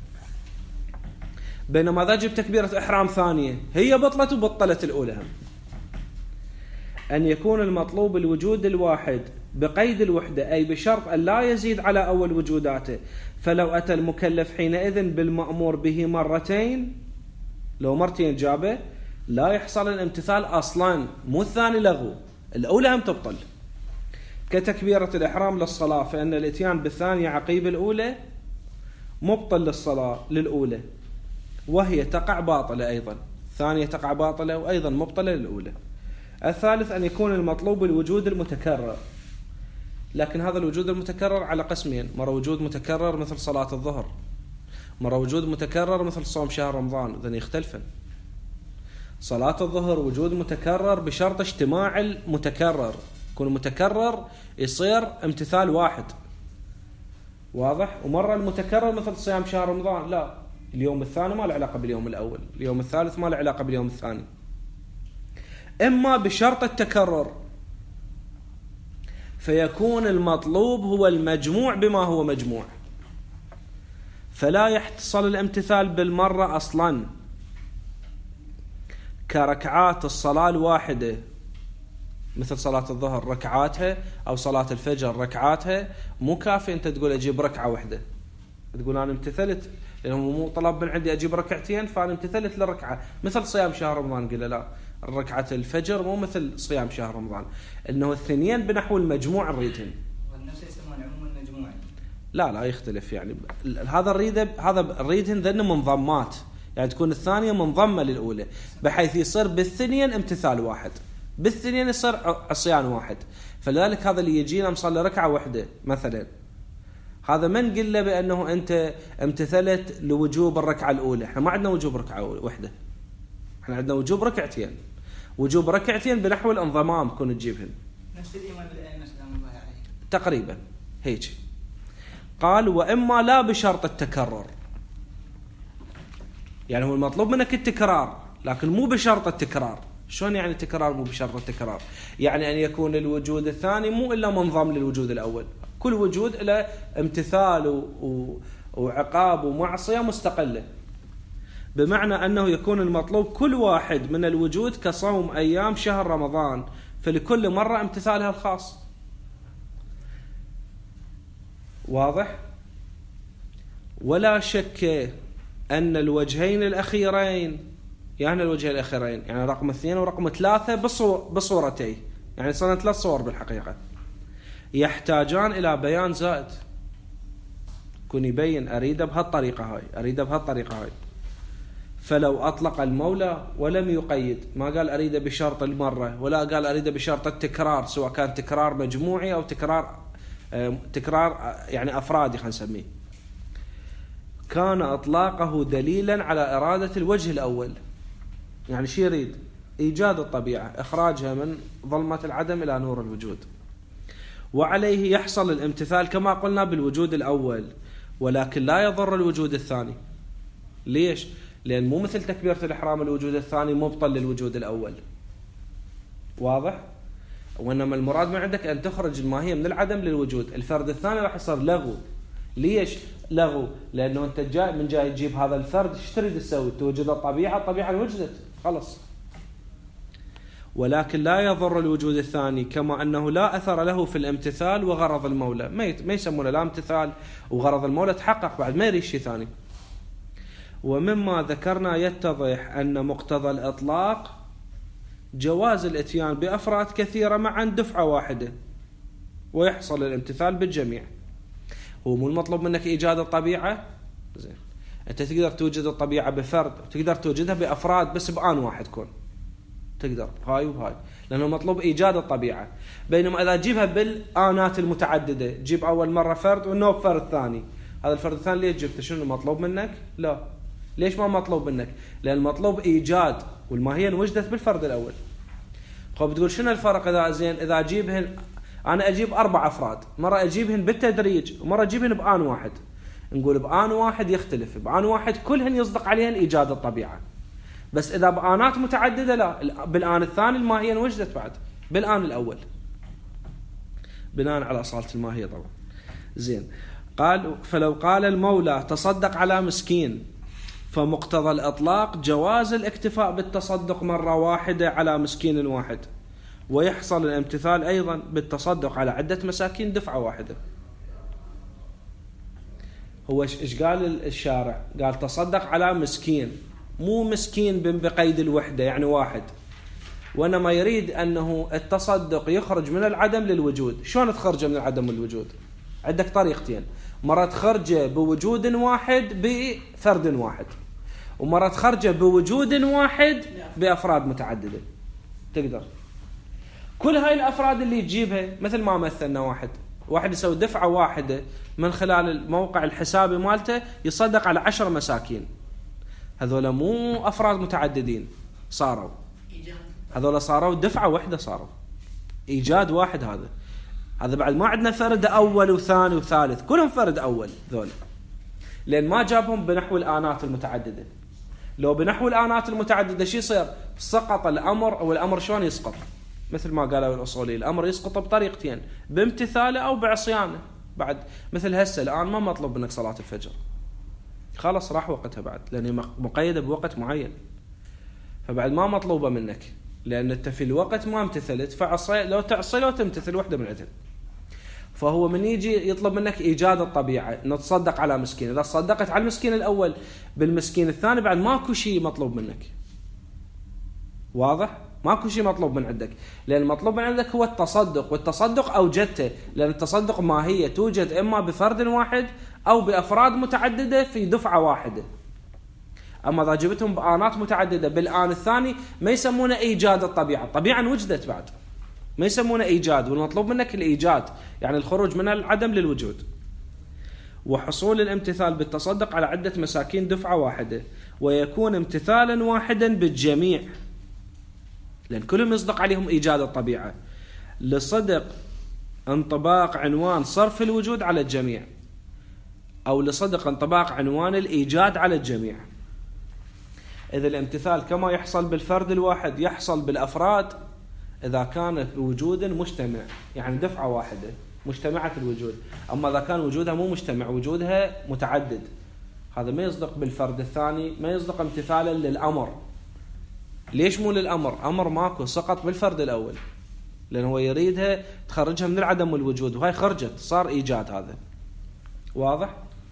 S1: بينما إذا جبت تكبيرة إحرام ثانية هي بطلت وبطلت الأولى هم. أن يكون المطلوب الوجود الواحد بقيد الوحدة، أي بشرط أن لا يزيد على أول وجوداته. فلو أتى المكلف حينئذ بالمأمور به مرتين، لو مرتين جابه لا يحصل الامتثال أصلا، مو الثاني لغو، الأولى هم تبطل. كتكبيرة الإحرام للصلاة، فإن الاتيان بالثانية عقيب الأولى مبطل للصلاة للأولى، وهي تقع باطلة أيضا. ثانية تقع باطلة وأيضا مبطلة للأولى. الثالث أن يكون المطلوب الوجود المتكرر، لكن هذا الوجود المتكرر على قسمين: مرة وجود متكرر مثل صلاة الظهر، مرة وجود متكرر مثل صوم شهر رمضان. إذن يختلفن. صلاة الظهر وجود متكرر بشرط اجتماع المتكرر، يكون متكرر يصير امتثال واحد، واضح؟ ومرة المتكرر مثل صيام شهر رمضان لا، اليوم الثاني ما له علاقة باليوم الأول، اليوم الثالث ما له علاقة باليوم الثاني. إما بشرط التكرر، فيكون المطلوب هو المجموع بما هو مجموع، فلا يحصل الامتثال بالمرة أصلا، كركعات الصلاة الواحدة مثل صلاة الظهر ركعاتها، أو صلاة الفجر ركعاتها. مو كافي أنت تقول أجيب ركعة واحدة، تقول أنا امتثلت، لأنه مو طلب من عندي أجيب ركعتين فأنا امتثلت للركعة. مثل صيام شهر رمضان، قل لا، ركعة الفجر مو مثل صيام شهر رمضان، انه الثنين بنحو المجموع نريدهن.
S3: والنفس يسمون عموم المجموعي.
S1: لا يختلف يعني. هذا الريدهن ذن منضمات، يعني تكون الثانية منضمة للأولى بحيث يصير بالثنين امتثال واحد، بالثنين يصير عصيان واحد. فلذلك هذا اللي يجينا مصلي ركعة واحدة مثلا، هذا ما نقول له بأنه أنت امتثلت لوجوب الركعة الأولى. احنا ما عندنا وجوب ركعة واحدة، احنا عندنا وجوب ركعتين. وجوب ركعتين بنحو الانضمام كون تجيبهن.
S3: نفس الإيمان بالأئمة سلام الله عليه.
S1: تقريبا هيك. قال وإما لا بشرط التكرر، يعني هو المطلوب منك التكرار لكن مو بشرط التكرار. شلون يعني التكرار مو بشرط التكرار؟ يعني أن يكون الوجود الثاني مو إلا منضم للوجود الأول، كل وجود له امتثال وعقاب ومعصية مستقلة، بمعنى أنه يكون المطلوب كل واحد من الوجود كصوم أيام شهر رمضان، فلكل مرة امتثالها الخاص. واضح؟ ولا شك أن الوجهين الأخيرين، يعني الوجهين الأخيرين يعني رقم 2 ورقم 3 بصورتين، يعني صارت 3 صور بالحقيقة، يحتاجان إلى بيان زائد. كن يبين أريد بهالطريقة هاي، أريد بهالطريقة هاي. فلو أطلق المولى ولم يقيد، ما قال أريد بشرط المرة ولا قال أريد بشرط التكرار، سواء كان تكرار مجموعي أو تكرار يعني أفرادي خلينا نسميه، كان إطلاقه دليلا على إرادة الوجه الأول. يعني شو يريد؟ إيجاد الطبيعة، إخراجها من ظلمة العدم إلى نور الوجود، وعليه يحصل الامتثال كما قلنا بالوجود الأول، ولكن لا يضر الوجود الثاني. ليش؟ لأن مو مثل تكبيرة الإحرام الوجود الثاني مبطل للوجود الأول. واضح؟ وإنما المراد من عندك أن تخرج الماهية من العدم للوجود. الفرد الثاني راح يصير لغو. ليش لغو؟ لأنه أنت جاي تجيب هذا الفرد، ايش تريد تسوي؟ توجد الطبيعة وجدت خلص. ولكن لا يضر الوجود الثاني، كما أنه لا أثر له في الامتثال وغرض المولى. ما يسمونه لا امتثال وغرض المولى تحقق بعد، ما يريد شيء ثاني. ومما ذكرنا يتضح أن مقتضى الإطلاق جواز الاتيان بأفراد كثيرة معا دفعة واحدة ويحصل الامتثال بالجميع. هو مو المطلوب منك إيجاد الطبيعة، زين، أنت تقدر توجد الطبيعة بفرد، تقدر توجدها بأفراد بس بآن واحد كون، تقدر هاي وهاي، لأنه مطلوب إيجاد الطبيعة. بينما إذا تجيبها بالآنات المتعددة، تجيب أول مرة فرد ونوب فرد ثاني، هذا الفرد الثاني ليه جبته؟ شنو مطلوب منك؟ لا. ليش ما مطلوب منك؟ لأن المطلوب إيجاد، والماهية وجدت بالفرد الأول. خب تقول شنو الفرق إذا زين إذا أجيبهن أنا أجيب 4 أفراد، مرة أجيبهن بالتدريج ومرة أجيبهن بآن واحد. نقول بآن واحد يختلف، بآن واحد كلهن يصدق عليهن إيجاد الطبيعة، بس إذا بآنات متعددة لا، بالآن الثاني الماهية وجدت بعد بالآن الأول، بناء على أصالة الماهية طبعا. زين، قال فلو قال المولى تصدق على مسكين، فمقتضى الإطلاق جواز الاكتفاء بالتصدق مرة واحدة على مسكين واحد، ويحصل الامتثال أيضا بالتصدق على عدة مساكين دفعة واحدة. هو إيش قال الشارع؟ قال تصدق على مسكين، مو مسكين بقيد الوحدة يعني واحد، وإنما يريد أنه التصدق يخرج من العدم للوجود. شلون تخرج من العدم للوجود؟ عندك طريقتين، مرة تخرجه بوجود واحد بفرد واحد، ومرة تخرجه بوجود واحد بأفراد متعددة. تقدر كل هاي الأفراد اللي تجيبها مثل ما مثلنا، واحد يسوي دفعة واحدة من خلال الموقع الحسابي مالته يصدق على 10 مساكين، هذولا مو أفراد متعددين، صاروا هذولا صاروا دفعة واحدة، صاروا إيجاد واحد. هذا بعد ما عندنا فرد أول وثاني وثالث، كلهم فرد أول ذولا، لأن ما جابهم بنحو الآنات المتعددة. لو بنحو الآنات المتعددة شو يصير؟ سقط الأمر، أو الأمر شلون يسقط؟ مثل ما قالوا الأصولي، الأمر يسقط بطريقتين، بامتثاله أو بعصيانه. بعد مثل هسه الآن ما مطلوب منك صلاة الفجر، خلاص راح وقتها بعد، لأنه مقيدة بوقت معين، فبعد ما مطلوبة منك، لأن أنت في الوقت ما امتثلت، فعصي لو تعصي لو تمتثل واحدة من عدل. فهو من يجي يطلب منك إيجاد الطبيعة، إنه تصدق على مسكين، إذا صدقت على المسكين الأول بالمسكين الثاني بعد ماكو شيء مطلوب منك. واضح؟ ماكو شيء مطلوب من عندك، لأن المطلوب من عندك هو التصدق، والتصدق أوجدته، لأن التصدق ماهية توجد إما بفرد واحد أو بأفراد متعددة في دفعة واحدة. أما إذا جبتهم بآنات متعددة بالآن الثاني ما يسمونه إيجاد الطبيعة، الطبيعة وجدت بعد، ما يسمونه إيجاد، والمطلوب منك الإيجاد يعني الخروج من العدم للوجود. وحصول الامتثال بالتصدق على عدة مساكين دفعة واحدة، ويكون امتثالا واحدا بالجميع، لأن كلهم يصدق عليهم إيجاد الطبيعة، لصدق انطباق عنوان صرف الوجود على الجميع، أو لصدق انطباق عنوان الإيجاد على الجميع. إذا الامتثال كما يحصل بالفرد الواحد يحصل بالأفراد إذا كانت بوجود مجتمع، يعني دفعة واحدة مجتمعة الوجود. أما إذا كان وجودها مو مجتمع، وجودها متعدد، هذا ما يصدق بالفرد الثاني، ما يصدق امتثالا للأمر. ليش مو للأمر؟ أمر ماكو، سقط بالفرد الأول، لأنه هو يريدها تخرجها من العدم والوجود، وهاي خرجت صار إيجاد. هذا واضح؟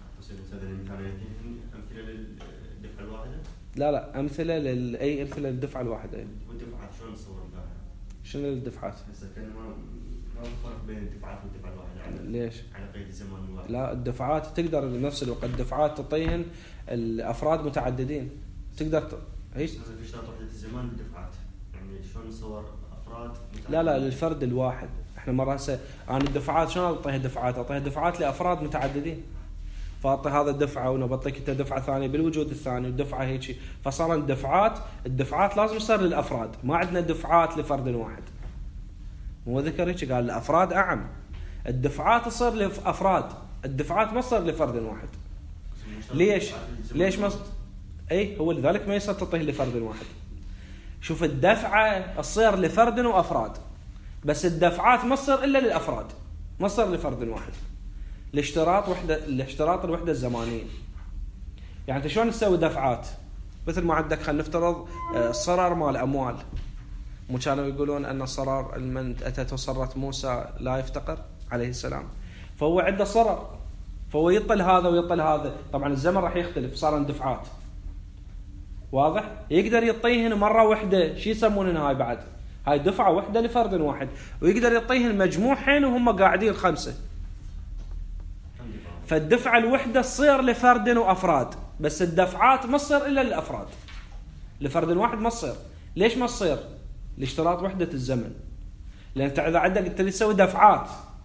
S1: لا أمثلة أي أمثلة للدفعة الواحدة.
S4: والدفعات شلون نصور لها؟
S1: شنو الدفعات؟
S4: هسه كان ما فرق بين الدفعات والدفعة الواحدة.
S1: ليش؟
S4: على قيد الزمن الواحد.
S1: لا الدفعات تقدر بنفس الوقت، الدفعات تعطيهن الأفراد متعددين، تقدر ايش؟
S4: في شرط وحدة الزمان بالدفعات، يعني شلون نصور أفراد متعددين؟
S1: لا للفرد الواحد. احنا مرة هسه أنا الدفعات شلون أعطيها دفعات؟ أعطيها دفعات لأفراد متعددين، فأعطي هذا الدفعة ونبطيك أنت دفعة ثانية بالوجود الثاني ودفعة هيك، فصار الدفعات لازم يصير للأفراد، ما عندنا دفعات لفرد واحد. مو ذكر هيك قال الأفراد أعم، الدفعات تصير لأفراد، الدفعات ما تصير لفرد واحد. ليش ما أي هو لذلك ما يصير تعطيه لفرد واحد. شوف الدفعة تصير لفرد وأفراد، بس الدفعات ما تصير إلا للأفراد، ما تصير لفرد واحد. الاشتراط الوحدة الزمانية. يعني انت شلون تسوي دفعات؟ مثل ما عندك خلينا نفترض صرر مال أموال، مو كانوا يقولون أن الصرر من أتته صرة موسى لا يفتقر عليه السلام، فهو عنده صرر، فهو يطل هذا ويطل هذا. طبعا الزمن راح يختلف، صار دفعات واضح، يقدر يعطيهن مرة واحدة، شو يسمونهن هاي بعد؟ هاي دفعة واحدة لفرد واحد، ويقدر يعطيهن مجموعين وهم قاعدين 5. فالدفعة الوحدة تصير لفرد وأفراد، بس الدفعات ما تصير إلا للأفراد، لفرد واحد ما تصير. ليش ما تصير؟ لاشتراط وحدة الزمن. لأن أنت إذا عندك أنت تسوي دفعات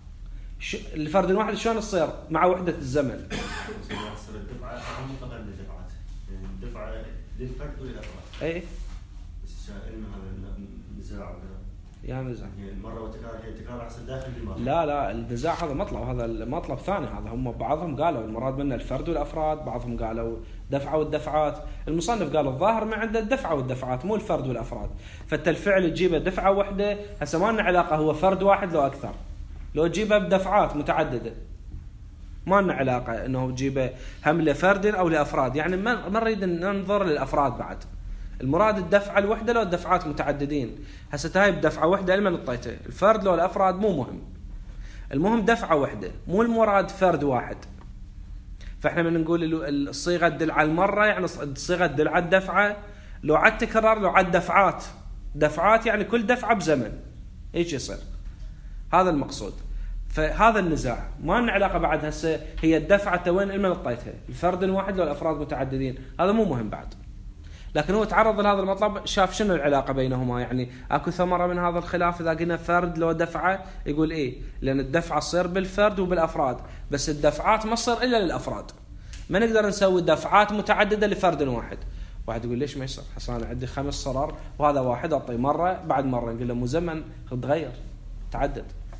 S1: لفرد واحد شلون تصير مع وحدة الزمن؟
S4: تصير الدفعة مطلقة للدفعات، الدفعة للفرد وللأفراد.
S1: أي.
S4: بس إنه هذا النزاع وكذا.
S1: يا نزاع.
S4: يعني مرة وتكرار هي تكرار أحسن داخل المرة.
S1: لا النزاع هذا مطلب، هذا المطلب ثاني. هذا هم بعضهم قالوا المراد منه الفرد والأفراد، بعضهم قالوا دفعة والدفعات. المصنف قال الظاهر ما عنده الدفعة والدفعات مو الفرد والأفراد. فأنت الفعل تجيبه دفعة واحدة، هسه ما لنا علاقة هو فرد واحد لو أكثر. لو تجيبه بدفعات متعددة ما لنا علاقة إنه تجيبه هم لفرد أو لأفراد. يعني ما نريد ننظر للأفراد بعد، المراد الدفعة الوحدة لو الدفعات متعددين. هسه هاي بدفعة واحدة لمن اعطيته؟ الفرد لو الأفراد مو مهم، المهم دفعة واحدة، مو المراد فرد واحد. فإحنا من نقول الصيغة تدل على المرة، يعني الصيغة تدل على الدفعة. لو عاد تكرار لو عاد دفعات يعني كل دفعة بزمن ايش يصير. هذا المقصود. فهذا النزاع ما لنا علاقة بعد هسه هي الدفعة وين لمن اعطيتها؟ الفرد واحد لو الأفراد متعددين، هذا مو مهم بعد. لكن هو تعرض لهذا المطلب، شاف شنو العلاقة بينهما، يعني اكو ثمرة من هذا الخلاف. اذا قلنا فرد لو دفعة يقول ايه، لان الدفعة تصير بالفرد وبالافراد، بس الدفعات ما تصير الا للافراد. ما نقدر نسوي دفعات متعددة لفرد واحد. واحد يقول ليش ما يصير؟ حسنا انا عندي 5 صرار وهذا واحد اعطي مرة بعد مرة، نقول له مزمن تغير تعدد.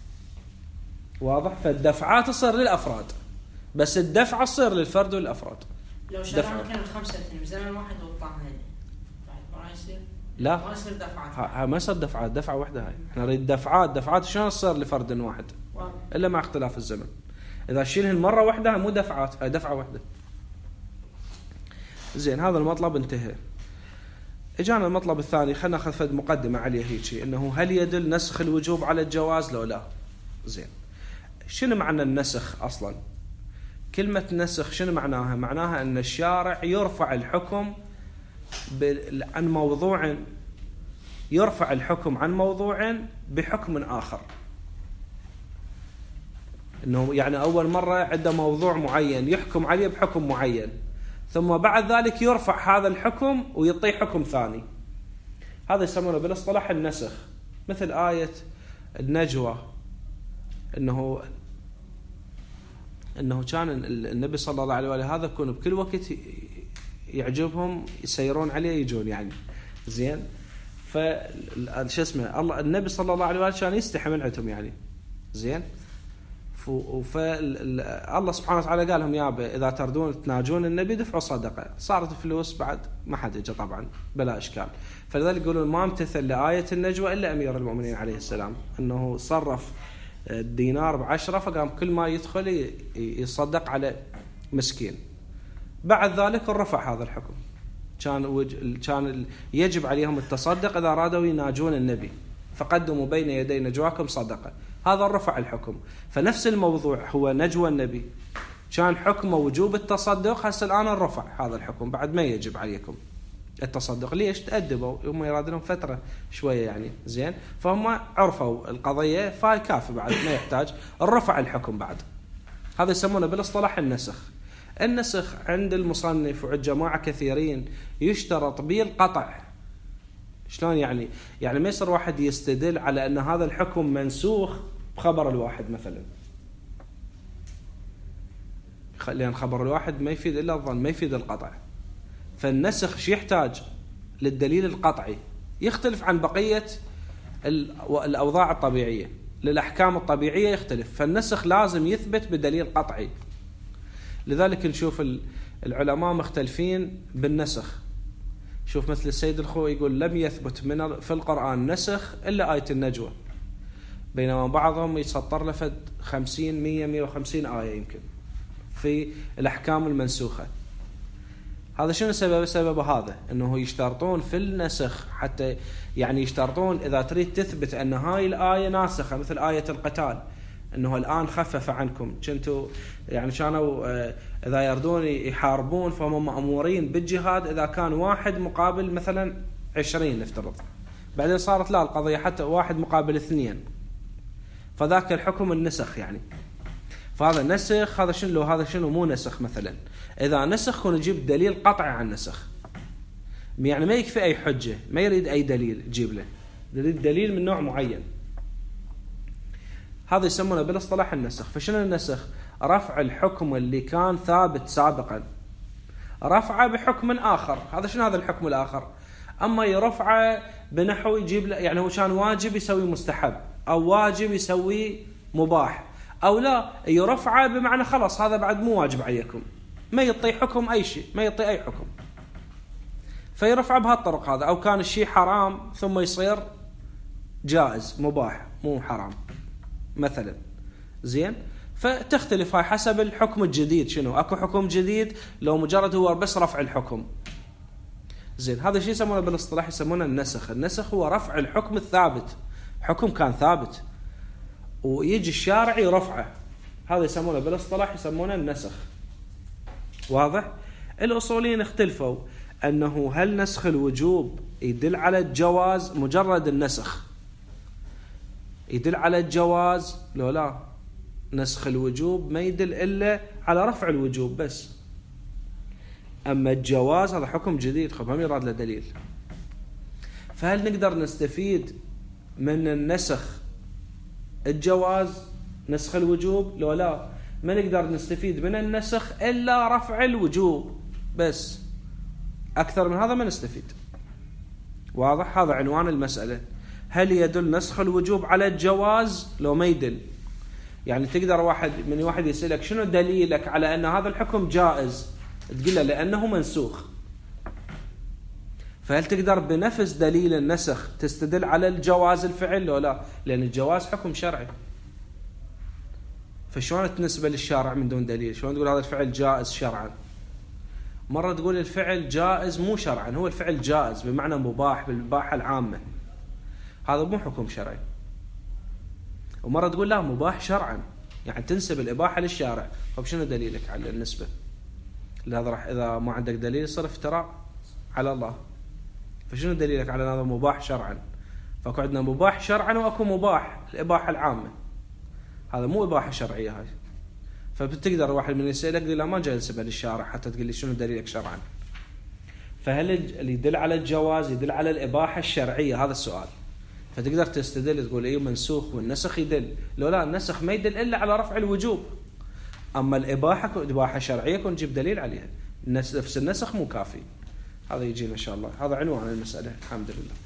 S1: واضح؟ فالدفعات تصير للافراد، بس الدفعة تصير للفرد والافراد.
S2: لو شرعنا كان 5 بزمن واحد وطعنا ما يصير.
S1: لا
S2: ما يصير دفعات.
S1: ما يصير دفعات، دفعة واحدة هاي. احنا نريد دفعات شلون تصير لفرد واحد؟ الا مع اختلاف الزمن. اذا شيلهن مرة واحدة مو دفعات، هاي دفعة واحدة. زين هذا المطلب انتهى. اجانا المطلب الثاني، خلينا ناخذ فد مقدمة عليه هيك، انه هل يدل نسخ الوجوب على الجواز لو لا؟ زين شنو معنى النسخ اصلا؟ كلمة نسخ شنو معناها؟ معناها أن الشارع يرفع الحكم عن موضوع يرفع الحكم عن موضوع بحكم آخر. إنه يعني أول مرة عنده موضوع معين يحكم عليه بحكم معين، ثم بعد ذلك يرفع هذا الحكم ويعطيه حكم ثاني. هذا يسمونه بالاصطلاح النسخ. مثل آية النجوى، إنه كان النبي صلى الله عليه وآله هذا يكون بكل وقت يعجبهم يسيرون عليه يجون يعني زين. فشو اسمه الله النبي صلى الله عليه وآله كان يستحي من عندهم يعني زين. فالله سبحانه وتعالى قال لهم يابا إذا تردون تناجون النبي دفعوا صدقة. صارت فلوس بعد ما حد يجي طبعا بلا إشكال. فلذلك يقولون ما امتثل لآية النجوى إلا أمير المؤمنين عليه السلام، أنه صرف الدينار ب10 فقام كل ما يدخل يصدق على مسكين. بعد ذلك رفع هذا الحكم، كان يجب عليهم التصدق إذا أرادوا يناجون النبي، فقدموا بين يدي نجواكم صدقة. هذا رفع الحكم. فنفس الموضوع هو نجوى النبي، كان حكمه وجوب التصدق، هسه الآن رفع هذا الحكم بعد ما يجب عليكم التصدق. ليش؟ تأدبوا، هم يرادون فترة شوية يعني زين، فهم عرفوا القضية فكافي بعد ما يحتاج الرفع الحكم بعد. هذا يسمونه بالاصطلاح النسخ. النسخ عند المصنف وعند جماعة كثيرين يشترط به القطع. شلون يعني؟ يعني ما يصير واحد يستدل على أن هذا الحكم منسوخ بخبر الواحد مثلا، لأن خبر الواحد ما يفيد إلا الظن، ما يفيد القطع. فالنسخ شي يحتاج للدليل القطعي، يختلف عن بقية الأوضاع الطبيعية. للأحكام الطبيعية يختلف، فالنسخ لازم يثبت بدليل قطعي. لذلك نشوف العلماء مختلفين بالنسخ. شوف مثل السيد الخوئي يقول لم يثبت في القرآن نسخ إلا آية النجوى، بينما بعضهم يسطر لفد 50 100 150 آية يمكن في الأحكام المنسوخة. هذا شنو سبب؟ سبب هذا أنه يشترطون في النسخ، حتى يعني يشترطون إذا تريد تثبت أن هاي الآية ناسخة، مثل آية القتال، أنه الآن خفف عنكم، كنتوا يعني كانوا إذا يردون يحاربون فهم مأمورين بالجهاد إذا كان واحد مقابل مثلا 20 نفترض، بعدين صارت لا القضية حتى 1 مقابل 2، فذاك الحكم النسخ يعني. فهذا نسخ. هذا شنو؟ هذا شنو مو نسخ مثلا. إذا نسخ كون نجيب دليل قطعي عن نسخ، يعني ما يكفي أي حجة، ما يريد أي دليل تجيب له، يريد دليل من نوع معين. هذا يسمونه بالاصطلاح النسخ. فشنو النسخ؟ رفع الحكم اللي كان ثابت سابقا، رفعه بحكم آخر. هذا شنو هذا الحكم الآخر؟ أما يرفعه بنحو يجيب له، يعني هو كان واجب يسوي مستحب، أو واجب يسوي مباح، أو لا يرفعه بمعنى خلاص هذا بعد مو واجب عليكم، ما يعطي حكم أي شيء، ما يعطي أي حكم، فيرفع بهالطرق هذا. أو كان الشيء حرام ثم يصير جائز مباح مو حرام مثلا زين. فتختلف هاي حسب الحكم الجديد. شنو اكو حكم جديد لو مجرد هو بس رفع الحكم زين. هذا الشيء يسمونه بالاصطلاح يسمونه النسخ. النسخ هو رفع الحكم الثابت، حكم كان ثابت ويجي الشارع يرفعه، هذا يسمونه بالاصطلاح يسمونه النسخ. واضح؟ الأصوليين اختلفوا أنه هل نسخ الوجوب يدل على الجواز مجرد النسخ، يدل على الجواز لو لا نسخ الوجوب ما يدل إلا على رفع الوجوب بس، أما الجواز هذا حكم جديد خب هم يراد له دليل. فهل نقدر نستفيد من النسخ الجواز نسخ الوجوب لو لا؟ ما نقدر نستفيد من النسخ إلا رفع الوجوب بس، أكثر من هذا ما نستفيد. واضح؟ هذا عنوان المسألة. هل يدل نسخ الوجوب على الجواز لو ما يدل؟ يعني تقدر واحد يسألك شنو دليلك على أن هذا الحكم جائز، تقول له لأنه منسوخ. فهل تقدر بنفس دليل النسخ تستدل على الجواز الفعل لو لا؟ لأن الجواز حكم شرعي، فشلون تنسبه للشارع من دون دليل؟ شلون تقول هذا الفعل جائز شرعا؟ مرة تقول الفعل جائز مو شرعا، هو الفعل جائز بمعنى مباح بالإباحة العامة، هذا مو حكم شرعي. ومرة تقول لا مباح شرعا، يعني تنسب الإباحة للشارع. طب شنو دليلك على النسبة؟ لهذا راح إذا ما عندك دليل يصير افتراء على الله. فشنو دليلك على هذا مباح شرعا؟ فاكو عندنا مباح شرعا واكو مباح الاباحه العامه. هذا مو اباحه شرعيه هاي. فبتقدر واحد من يسالك يقول لا ما جاي انسبها للشارع حتى تقول لي شنو دليلك شرعا. فهل اللي يدل على الجواز يدل على الاباحه الشرعيه؟ هذا السؤال. فتقدر تستدل تقول ايه منسوخ والنسخ يدل. لو لا النسخ ما يدل الا على رفع الوجوب. اما الاباحه اباحه شرعيه كن نجيب دليل عليها. نفس النسخ مو كافي. هذا يجينا ان شاء الله. هذا عنوان المساله. الحمد لله.